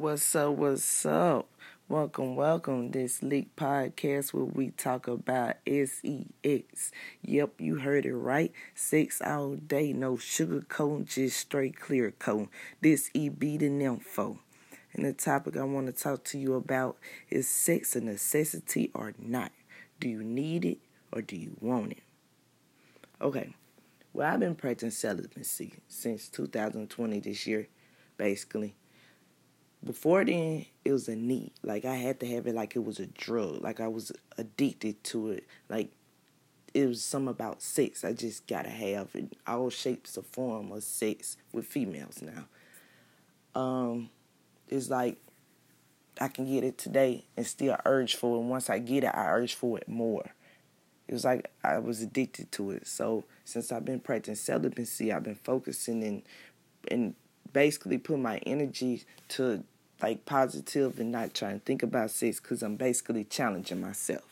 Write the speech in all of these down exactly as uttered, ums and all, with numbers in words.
What's up? What's up? Welcome, welcome. This Leak Podcast where we talk about sex. Yep, you heard it right. Sex all day, no sugar coating, just straight clear coating. This E B the nympho. And the topic I want to talk to you about is sex a necessity or not? Do you need it or do you want it? Okay. Well, I've been practicing celibacy since two thousand twenty this year, basically. Before then, it was a need. Like, I had to have it like it was a drug. Like, I was addicted to it. Like, it was something about sex. I just gotta have it. All shapes or form of sex with females now. Um, it's like I can get it today and still urge for it. And once I get it, I urge for it more. It was like I was addicted to it. So, since I've been practicing celibacy, I've been focusing and, and basically put my energy to like positive and not trying to think about sex because I'm basically challenging myself.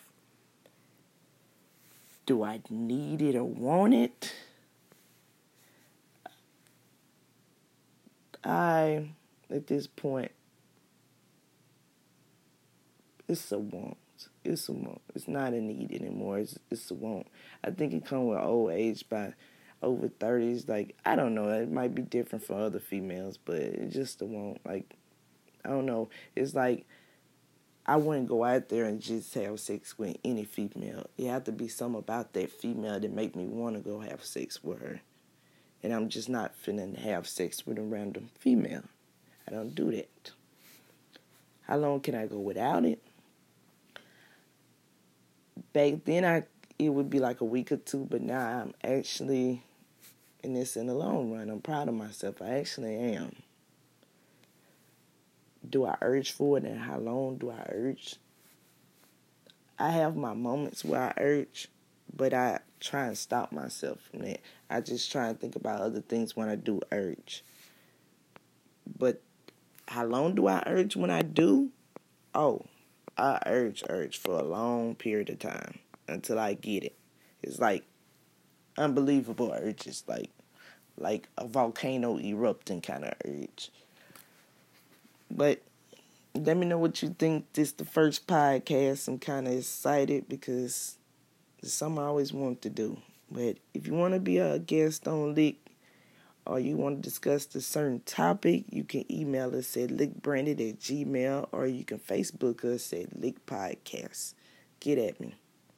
Do I need it or want it? I, at this point, it's a want. It's a want. It's not a need anymore. It's, it's a want. I think it comes with old age by over thirties. Like, I don't know. It might be different for other females, but it's just a want. Like, I don't know. It's like I wouldn't go out there and just have sex with any female. It had to be something about that female that make me want to go have sex with her. And I'm just not finna have sex with a random female. I don't do that. How long can I go without it? Back then, I it would be like a week or two, but now I'm actually, and this in the long run, I'm proud of myself. I actually am. Do I urge for it, and how long do I urge? I have my moments where I urge, but I try and stop myself from that. I just try and think about other things when I do urge. But how long do I urge when I do? Oh, I urge, urge for a long period of time until I get it. It's like unbelievable urges, like like a volcano erupting kind of urge. But let me know what you think. This is the first podcast. I'm kind of excited because it's something I always wanted to do. But if you want to be a guest on Leak or you want to discuss a certain topic, you can email us at leakbranded at gmail or you can Facebook us at Leak Podcast. Get at me.